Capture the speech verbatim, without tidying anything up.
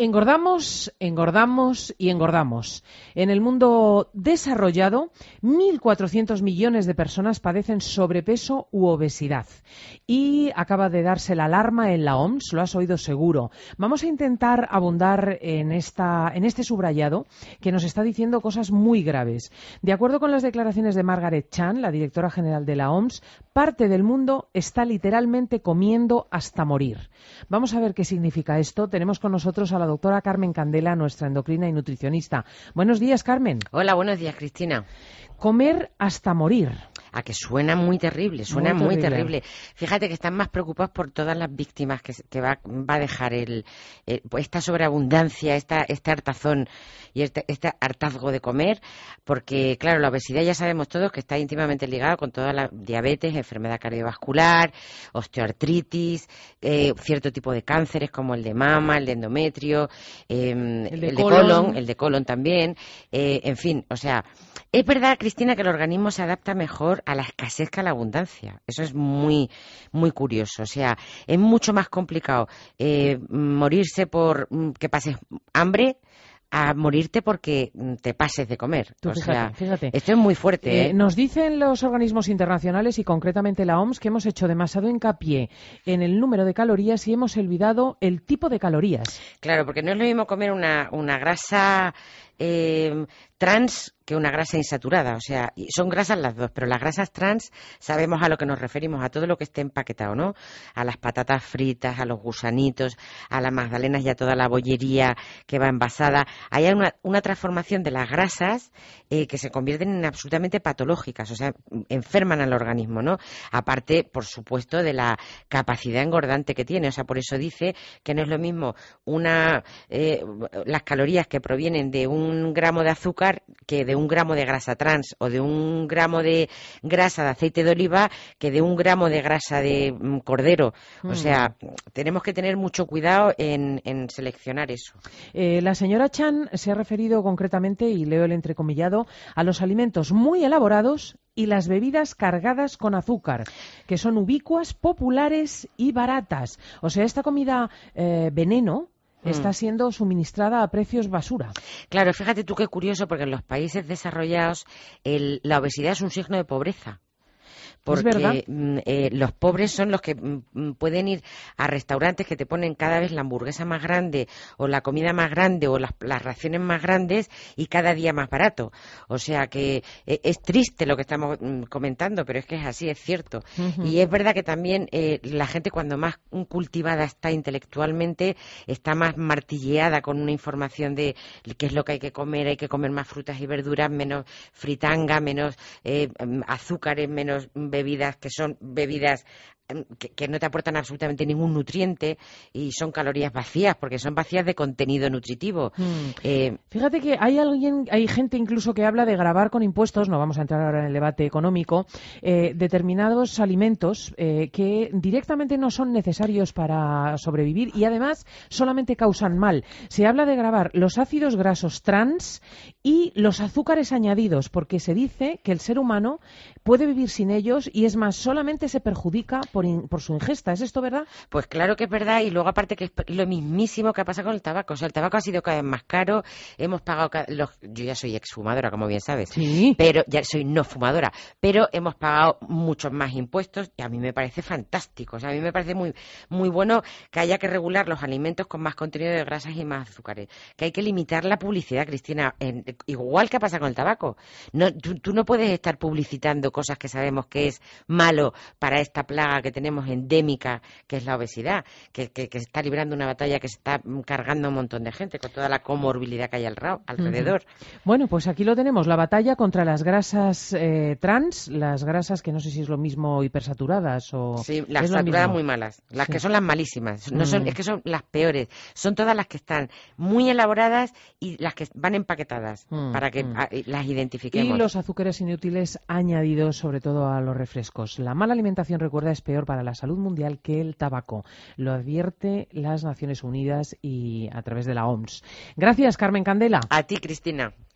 Engordamos, engordamos y engordamos. En el mundo desarrollado, mil cuatrocientos millones de personas padecen sobrepeso u obesidad. Y acaba de darse la alarma en la O M S, lo has oído seguro. Vamos a intentar abundar en, esta, en este subrayado que nos está diciendo cosas muy graves. De acuerdo con las declaraciones de Margaret Chan, la directora general de la O M S, parte del mundo está literalmente comiendo hasta morir. Vamos a ver qué significa esto. Tenemos con nosotros a la doctora Carmen Candela, nuestra endocrina y nutricionista. Buenos días, Carmen. Hola, buenos días, Cristina. Comer hasta morir. A que suena muy terrible, suena muy, muy terrible. terrible. Fíjate que están más preocupados por todas las víctimas que, que va, va a dejar el, el, esta sobreabundancia, esta, este hartazón y este, este hartazgo de comer, porque, claro, la obesidad ya sabemos todos que está íntimamente ligada con toda la diabetes, enfermedad cardiovascular, osteoartritis, eh, cierto tipo de cánceres como el de mama, el de endometrio, eh, el de el colon. de colon, el de colon también, eh, en fin, o sea, es verdad, Cristina, que el organismo se adapta mejor a la escasez que a la abundancia. Eso es muy muy curioso. O sea, es mucho más complicado eh, morirse por que pases hambre a morirte porque te pases de comer. Tú, o fíjate, sea, fíjate. Esto es muy fuerte. Eh, ¿eh? Nos dicen los organismos internacionales y concretamente la O M S que hemos hecho demasiado hincapié en el número de calorías y hemos olvidado el tipo de calorías. Claro, porque no es lo mismo comer una, una grasa eh, trans que una grasa insaturada, o sea, son grasas las dos, pero las grasas trans sabemos a lo que nos referimos, a todo lo que esté empaquetado, ¿no? A las patatas fritas, a los gusanitos, a las magdalenas y a toda la bollería que va envasada. Hay una, una transformación de las grasas eh, que se convierten en absolutamente patológicas, o sea, enferman al organismo, ¿no? Aparte, por supuesto, de la capacidad engordante que tiene, o sea, por eso dice que no es lo mismo una eh, las calorías que provienen de un gramo de azúcar que de un gramo de grasa trans o de un gramo de grasa de aceite de oliva que de un gramo de grasa de mm, cordero. Mm. O sea, tenemos que tener mucho cuidado en, en seleccionar eso. Eh, la señora Chan se ha referido concretamente, y leo el entrecomillado, a los alimentos muy elaborados y las bebidas cargadas con azúcar, que son ubicuas, populares y baratas. O sea, esta comida eh, veneno está siendo suministrada a precios basura. Claro, fíjate tú qué curioso, porque en los países desarrollados el, la obesidad es un signo de pobreza. Porque eh, los pobres son los que mm, pueden ir a restaurantes que te ponen cada vez la hamburguesa más grande o la comida más grande o las, las raciones más grandes y cada día más barato. O sea que eh, es triste lo que estamos mm, comentando, pero es que es así, es cierto. Uh-huh. Y es verdad que también eh, la gente cuando más cultivada está intelectualmente está más martilleada con una información de qué es lo que hay que comer, hay que comer más frutas y verduras, menos fritanga, menos eh, azúcares, menos bebidas que son bebidas que, que no te aportan absolutamente ningún nutriente y son calorías vacías porque son vacías de contenido nutritivo. Hmm. Eh, Fíjate que hay alguien, hay gente incluso que habla de gravar con impuestos, no vamos a entrar ahora en el debate económico, eh, determinados alimentos eh, que directamente no son necesarios para sobrevivir y además solamente causan mal. Se habla de gravar los ácidos grasos trans y los azúcares añadidos porque se dice que el ser humano puede vivir sin ellos y es más, solamente se perjudica por, in, por su ingesta. ¿Es esto verdad? Pues claro que es verdad, y luego aparte que es lo mismísimo que ha pasado con el tabaco. O sea, el tabaco ha sido cada vez más caro, hemos pagado cada, los, yo ya soy exfumadora, como bien sabes, sí, pero ya soy no fumadora, pero hemos pagado muchos más impuestos y a mí me parece fantástico. O sea, a mí me parece muy muy bueno que haya que regular los alimentos con más contenido de grasas y más azúcares, que hay que limitar la publicidad, Cristina, en, igual que pasa con el tabaco. No, tú, tú no puedes estar publicitando cosas que sabemos que es malo para esta plaga que tenemos endémica, que es la obesidad, que, que, que está librando una batalla que se está cargando a un montón de gente con toda la comorbilidad que hay al, alrededor. Uh-huh. Bueno, pues aquí lo tenemos, la batalla contra las grasas eh, trans, las grasas que no sé si es lo mismo hipersaturadas o... Sí, las saturadas muy malas, las sí. que son las malísimas, no son, mm. es que son las peores, son todas las que están muy elaboradas y las que van empaquetadas mm. para que mm. a, las identifiquemos. Y los azúcares inútiles añadidos sobre todo a los refrescos. La mala alimentación, recuerda, es peor para la salud mundial que el tabaco. Lo advierte las Naciones Unidas y a través de la O M S. Gracias, Carmen Candela. A ti, Cristina.